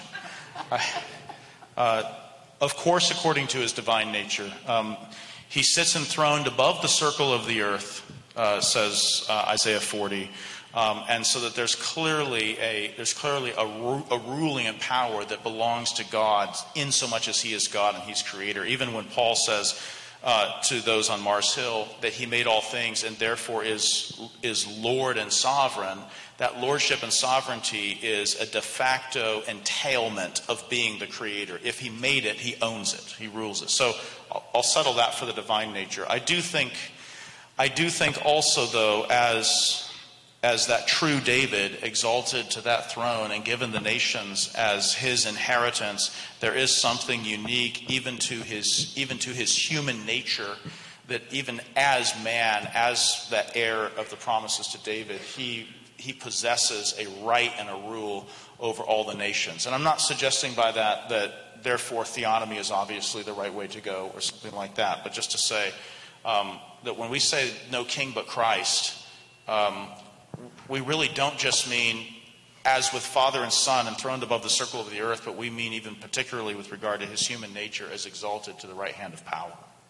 Of course, according to his divine nature. He sits enthroned above the circle of the earth, says Isaiah 40. And so that there's clearly a ruling and power that belongs to God in so much as he is God and he's creator. Even when Paul says to those on Mars Hill that he made all things and therefore is Lord and sovereign, that lordship and sovereignty is a de facto entailment of being the creator. If he made it, he owns it, he rules it. So I'll settle that for the divine nature. I do think also, though, as that true David exalted to that throne and given the nations as his inheritance, there is something unique even to his human nature, that even as man, as that heir of the promises to David, he possesses a right and a rule over all the nations. And I'm not suggesting by that therefore theonomy is obviously the right way to go or something like that, but just to say that when we say no king but Christ, we really don't just mean as with Father and Son enthroned above the circle of the earth, but we mean even particularly with regard to his human nature as exalted to the right hand of power.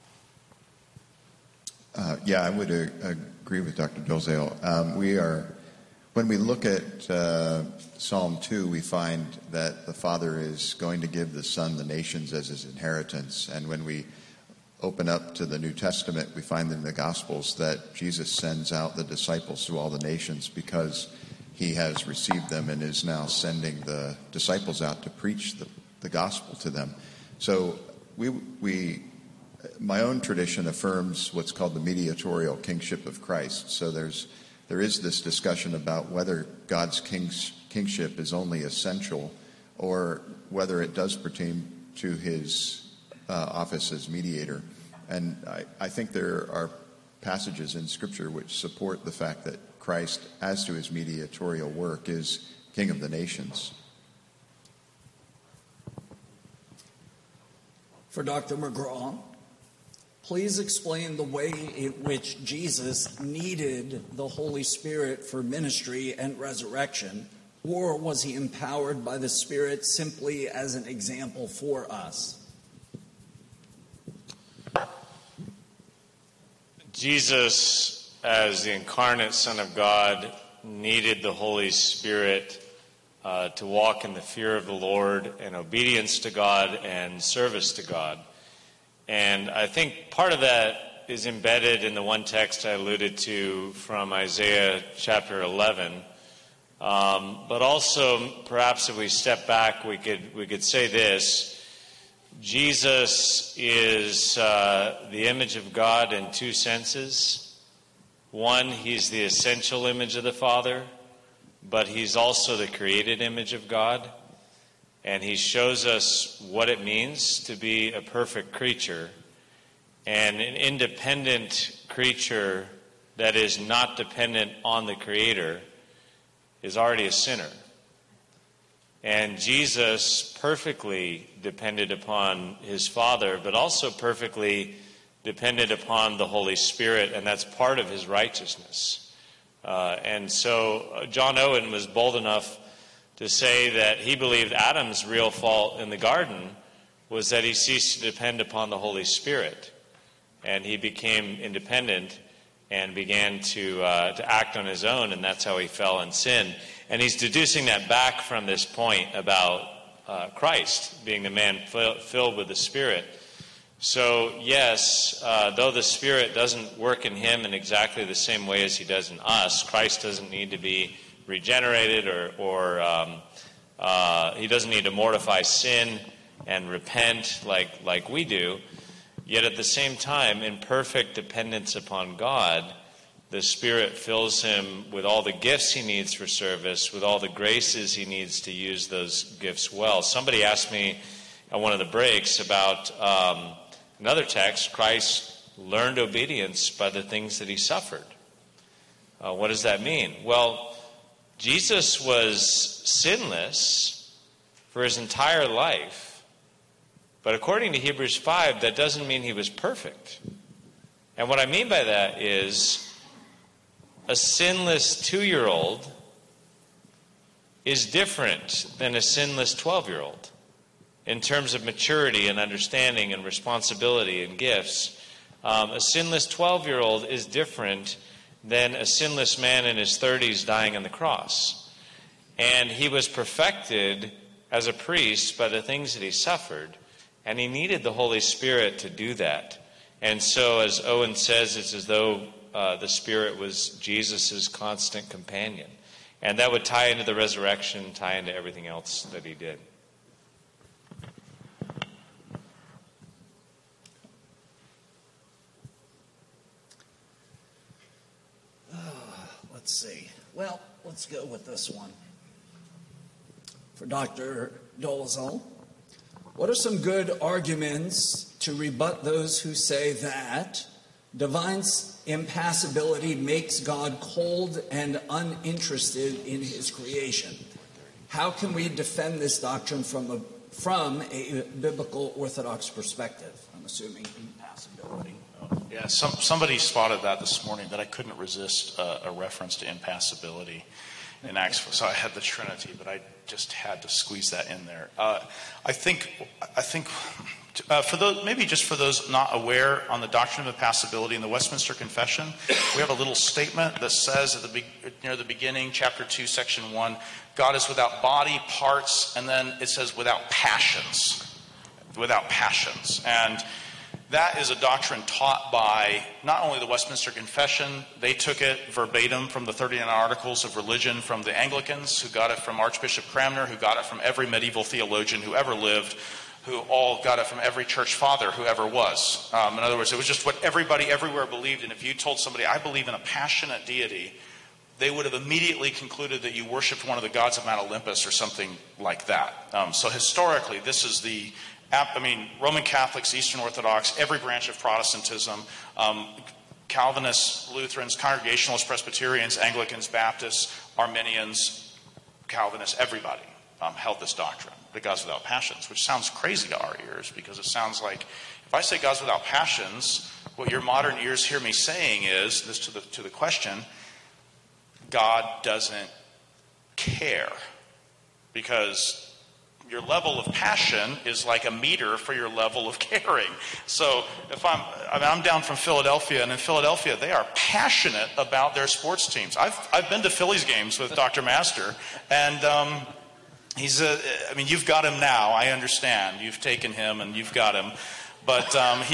I would agree with Dr. Dolezal. When we look at Psalm 2, we find that the Father is going to give the Son the nations as his inheritance. And when we open up to the New Testament, we find in the Gospels that Jesus sends out the disciples to all the nations because he has received them and is now sending the disciples out to preach the gospel to them. So my own tradition affirms what's called the mediatorial kingship of Christ. So there is this discussion about whether God's kingship is only essential or whether it does pertain to his office as mediator. And I think there are passages in Scripture which support the fact that Christ, as to his mediatorial work, is King of the nations. For Dr. McGraw, please explain the way in which Jesus needed the Holy Spirit for ministry and resurrection, or was he empowered by the Spirit simply as an example for us? Jesus, as the incarnate Son of God, needed the Holy Spirit to walk in the fear of the Lord and obedience to God and service to God. And I think part of that is embedded in the one text I alluded to from Isaiah chapter 11. But also, perhaps if we step back, we could say this. Jesus is the image of God in two senses. One, he's the essential image of the Father, but he's also the created image of God. And he shows us what it means to be a perfect creature. And an independent creature that is not dependent on the Creator is already a sinner. And Jesus perfectly depended upon his Father, but also perfectly depended upon the Holy Spirit, and that's part of his righteousness. And so John Owen was bold enough to say that he believed Adam's real fault in the garden was that he ceased to depend upon the Holy Spirit, and he became independent and began to act on his own, and that's how he fell in sin. And he's deducing that back from this point about Christ being the man filled with the Spirit. So, yes, though the Spirit doesn't work in him in exactly the same way as he does in us, Christ doesn't need to be regenerated or he doesn't need to mortify sin and repent like we do. Yet at the same time, in perfect dependence upon God, the Spirit fills him with all the gifts he needs for service, with all the graces he needs to use those gifts well. Somebody asked me at one of the breaks about another text, Christ learned obedience by the things that he suffered. What does that mean? Well, Jesus was sinless for his entire life. But according to Hebrews 5, that doesn't mean he was perfect. And what I mean by that is a sinless 2-year-old is different than a sinless 12-year-old in terms of maturity and understanding and responsibility and gifts. A sinless 12-year-old is different than a sinless man in his 30s dying on the cross. And he was perfected as a priest by the things that he suffered. And he needed the Holy Spirit to do that. And so, as Owen says, it's as though the Spirit was Jesus' constant companion. And that would tie into the resurrection, tie into everything else that he did. Let's see. Well, let's go with this one. For Dr. Dolezal. What are some good arguments to rebut those who say that divine impassibility makes God cold and uninterested in his creation? How can we defend this doctrine from a biblical Orthodox perspective? I'm assuming impassibility. Yeah, somebody spotted that this morning, that I couldn't resist a reference to impassibility in Acts 4. So I had the Trinity, but I just had to squeeze that in there. I think for those, maybe just for those not aware, on the doctrine of impassibility in the Westminster Confession, we have a little statement that says near the beginning, chapter 2, section 1, God is without body, parts, and then it says without passions. Without passions. And that is a doctrine taught by not only the Westminster Confession, they took it verbatim from the 39 Articles of Religion from the Anglicans, who got it from Archbishop Cranmer, who got it from every medieval theologian who ever lived, who all got it from every church father who ever was. In other words, it was just what everybody everywhere believed, and if you told somebody, I believe in a passionate deity, they would have immediately concluded that you worshipped one of the gods of Mount Olympus or something like that. So historically, this is Roman Catholics, Eastern Orthodox, every branch of Protestantism, Calvinists, Lutherans, Congregationalists, Presbyterians, Anglicans, Baptists, Arminians, Calvinists, everybody held this doctrine, that God's without passions, which sounds crazy to our ears, because it sounds like, if I say God's without passions, what your modern ears hear me saying is, this to the question, God doesn't care, because your level of passion is like a meter for your level of caring. So if I'm down from Philadelphia, and in Philadelphia they are passionate about their sports teams. I've been to Phillies games with Dr. Master, and you've got him now. I understand. You've taken him and you've got him. But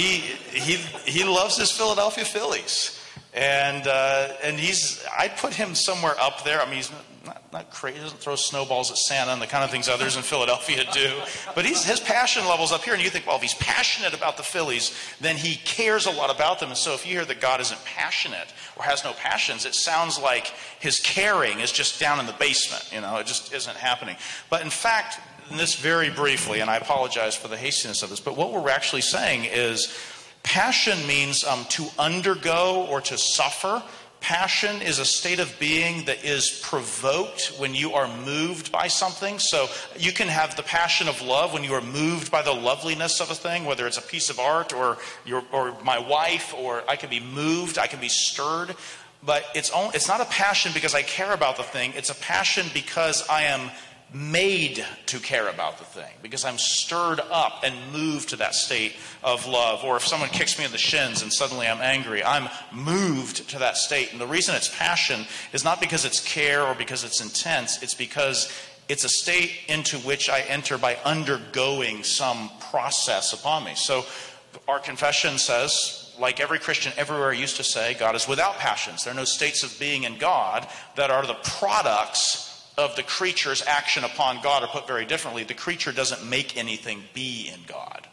he loves his Philadelphia Phillies. And I'd put him somewhere up there. I mean, he's not crazy. He doesn't throw snowballs at Santa and the kind of things others in Philadelphia do. But his passion level's up here. And you think, well, if he's passionate about the Phillies, then he cares a lot about them. And so if you hear that God isn't passionate or has no passions, it sounds like his caring is just down in the basement. It just isn't happening. But in fact, and this very briefly, and I apologize for the hastiness of this, but what we're actually saying is passion means to undergo or to suffer. Passion is a state of being that is provoked when you are moved by something. So you can have the passion of love when you are moved by the loveliness of a thing, whether it's a piece of art or my wife, or I can be moved, I can be stirred. But it's not a passion because I care about the thing. It's a passion because I am made to care about the thing, because I'm stirred up and moved to that state of love. Or if someone kicks me in the shins and suddenly I'm angry, I'm moved to that state. And the reason it's passion is not because it's care or because it's intense. It's because it's a state into which I enter by undergoing some process upon me. So our confession says, like every Christian everywhere used to say, God is without passions. There are no states of being in God that are the products of the creature's action upon God, or put very differently, the creature doesn't make anything be in God.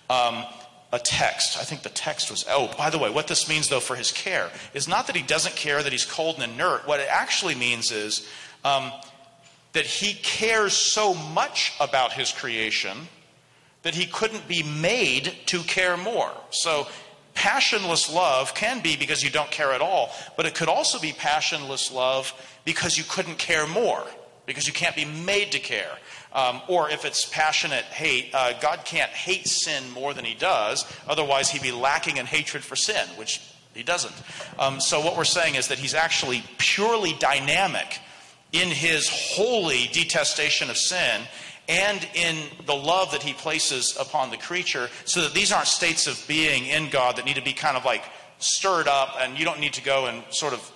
A text, I think the text was, by the way, what this means though for his care is not that he doesn't care, that he's cold and inert. What it actually means is that he cares so much about his creation that he couldn't be made to care more. So passionless love can be because you don't care at all, but it could also be passionless love because you couldn't care more, because you can't be made to care. Or if it's passionate hate, God can't hate sin more than he does, otherwise he'd be lacking in hatred for sin, which he doesn't. So what we're saying is that he's actually purely dynamic in his holy detestation of sin and in the love that he places upon the creature, so that these aren't states of being in God that need to be kind of like stirred up, and you don't need to go and sort of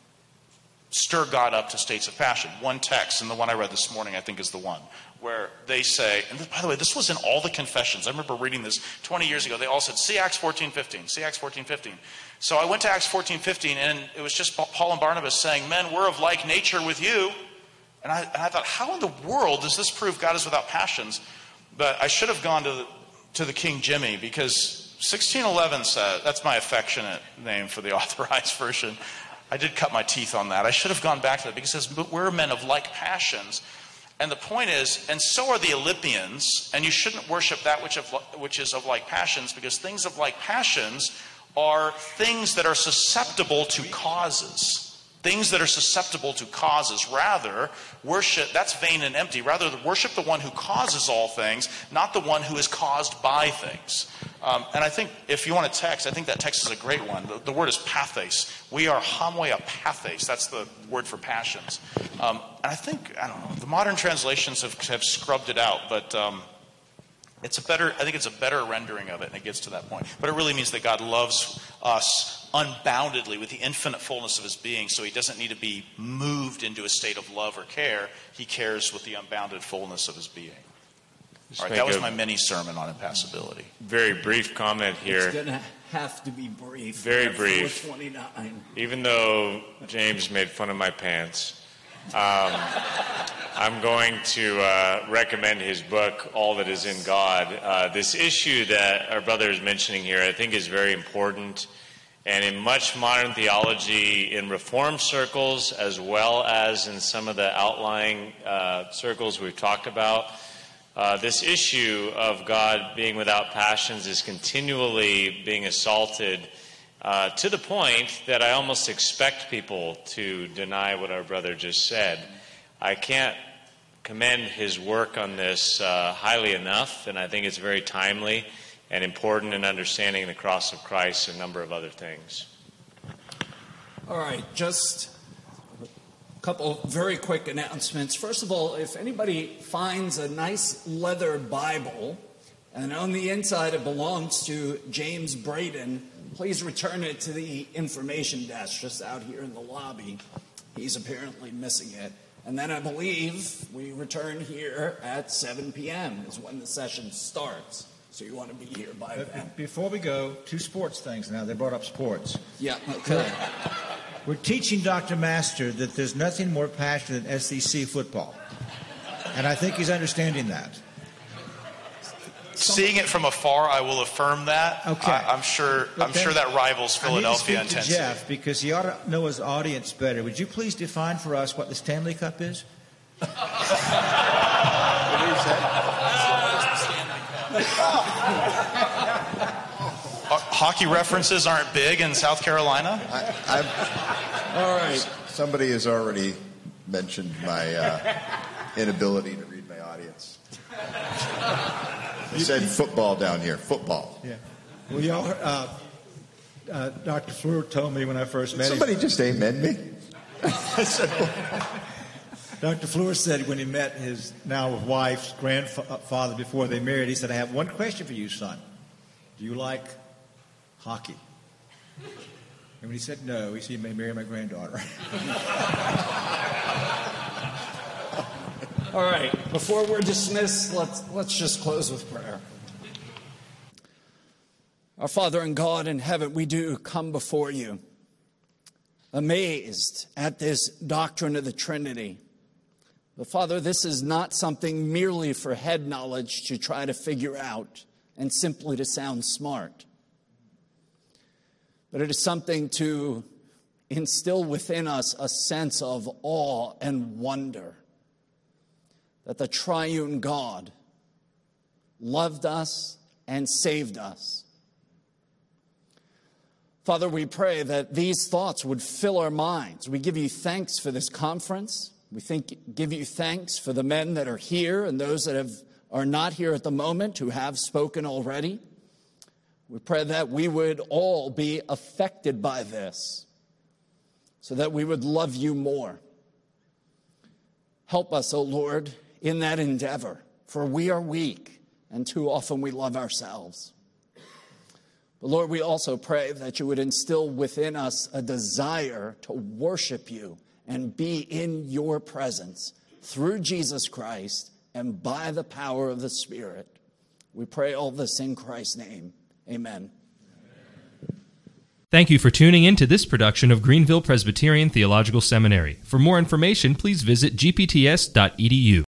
stir God up to states of passion. One text, and the one I read this morning I think is the one, where they say, and by the way, this was in all the confessions. I remember reading this 20 years ago. They all said, see Acts 14:15, see Acts 14:15. So I went to Acts 14:15, and it was just Paul and Barnabas saying, men, we're of like nature with you. And I thought, how in the world does this prove God is without passions? But I should have gone to the King Jimmy, because 1611 says, that's my affectionate name for the authorized version. I did cut my teeth on that. I should have gone back to that, because it says, but we're men of like passions. And the point is, and so are the Philippians, and you shouldn't worship that which is of like passions, because things of like passions are things that are susceptible to causes. Things that are susceptible to causes. Rather, worship, that's vain and empty. Rather, worship the one who causes all things, not the one who is caused by things. And I think if you want a text, I think that text is a great one. The word is pathes. We are homoia pathes. That's the word for passions. And I think, the modern translations have scrubbed it out, but I think it's a better rendering of it, and it gets to that point. But it really means that God loves us unboundedly with the infinite fullness of his being, so he doesn't need to be moved into a state of love or care. He cares with the unbounded fullness of his being. All right, that was my mini sermon on impassibility. Very brief comment here. It's going to have to be brief. Very brief. 429. Even though James made fun of my pants, I'm going to recommend his book, All That Is in God. This issue that our brother is mentioning here, I think, is very important. And in much modern theology, in Reformed circles, as well as in some of the outlying circles we've talked about, this issue of God being without passions is continually being assaulted to the point that I almost expect people to deny what our brother just said. I can't commend his work on this highly enough, and I think it's very timely and important in understanding the cross of Christ and a number of other things. All right, just a couple very quick announcements. First of all, if anybody finds a nice leather Bible, and on the inside it belongs to James Braden, please return it to the information desk just out here in the lobby. He's apparently missing it. And then I believe we return here at 7 p.m. is when the session starts. So you want to be here by then. Before we go, 2 sports things now. They brought up sports. Yeah, okay. We're teaching Dr. Master that there's nothing more passionate than SEC football. And I think he's understanding that. Seeing it from afar, I will affirm that. Okay. I'm sure that rivals Philadelphia I need to speak intensity. to Jeff, because he ought to know his audience better. Would you please define for us what the Stanley Cup is? Hockey references aren't big in South Carolina? All right. Somebody has already mentioned my inability to read my audience. They said football down here. Football. Yeah. Well, y'all, Dr. Fleur told me when I first met Somebody him. just amen me. I said, Dr. Fleur said when he met his now wife's grandfather before they married, he said, I have one question for you, son. Do you like hockey? And when he said no, he said, you may marry my granddaughter. All right. Before we're dismissed, let's just close with prayer. Our Father and God in heaven, we do come before you, amazed at this doctrine of the Trinity. But Father, this is not something merely for head knowledge to try to figure out and simply to sound smart. But it is something to instill within us a sense of awe and wonder that the triune God loved us and saved us. Father, we pray that these thoughts would fill our minds. We give you thanks for this conference. We give you thanks for the men that are here and those that are not here at the moment who have spoken already. We pray that we would all be affected by this so that we would love you more. Help us, O Lord, in that endeavor, for we are weak and too often we love ourselves. But Lord, we also pray that you would instill within us a desire to worship you and be in your presence through Jesus Christ and by the power of the Spirit. We pray all this in Christ's name. Amen. Thank you for tuning in to this production of Greenville Presbyterian Theological Seminary. For more information, please visit gpts.edu.